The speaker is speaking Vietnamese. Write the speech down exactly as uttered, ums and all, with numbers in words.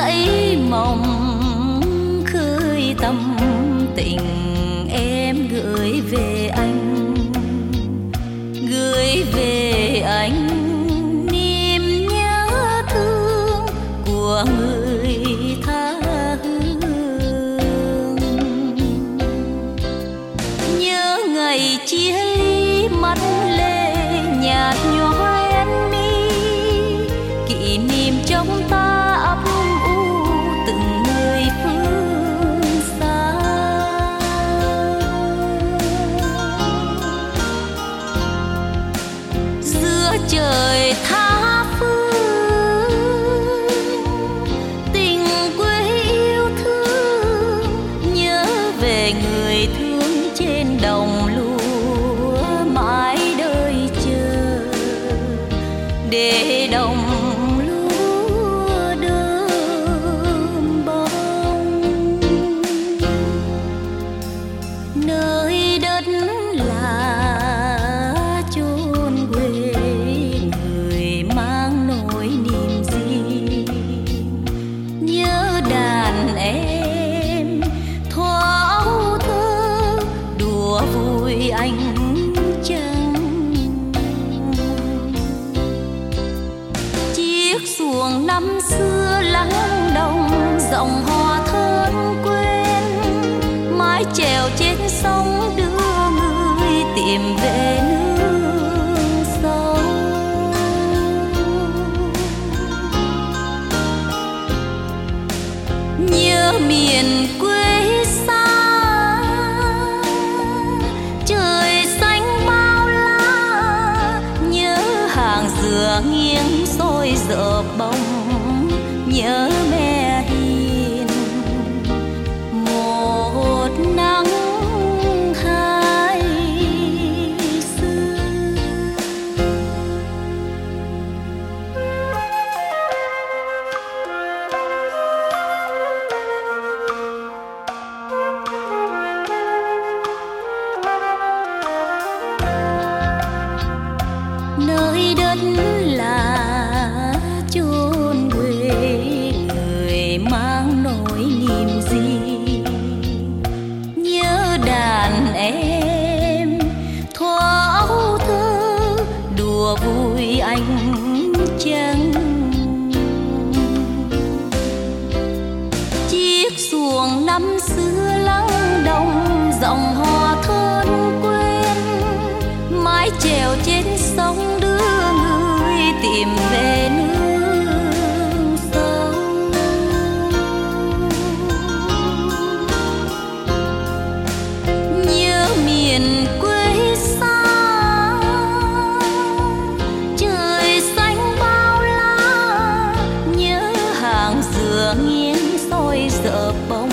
say mộng khơi tâm tình em gửi về anh, gửi về anh niềm nhớ thương của người tha hương. Nhớ ngày chia ly mắt lệ nhạt nhòa em mi, kỷ niệm trong ta ấp u từng nơi phương xa. Giữa trời tha phương tình quê yêu thương, nhớ về người thương trên đồng lúa mãi đợi chờ để đồng lúa đơm bông. Nơi đất là chốn quê người mang nỗi niềm gì, nhớ đàn em thuở ấu thơ đùa vui anh trăng. Chiếc xuồng năm xưa lắng đồng dòng hò thơm quên, mái chèo trên sông đưa người tìm về nương sâu. Nhớ miền quê xa trời xanh bao la, nhớ hàng dừa nghiêng xôi dở bông, nhớ mẹ hiền một nắng hai sương. Nơi đất là chốn quê người mang nỗi niềm gì, nhớ đàn em thuở ấu thơ đùa vui anh trăng. Chiếc xuồng năm xưa lắng đồng dòng hò thôn quên, mái chèo trên sông đưa người tìm về nương sâu. Nhớ miền quê xa trời xanh bao la, nhớ hàng dừa nghiêng xôi dở bông,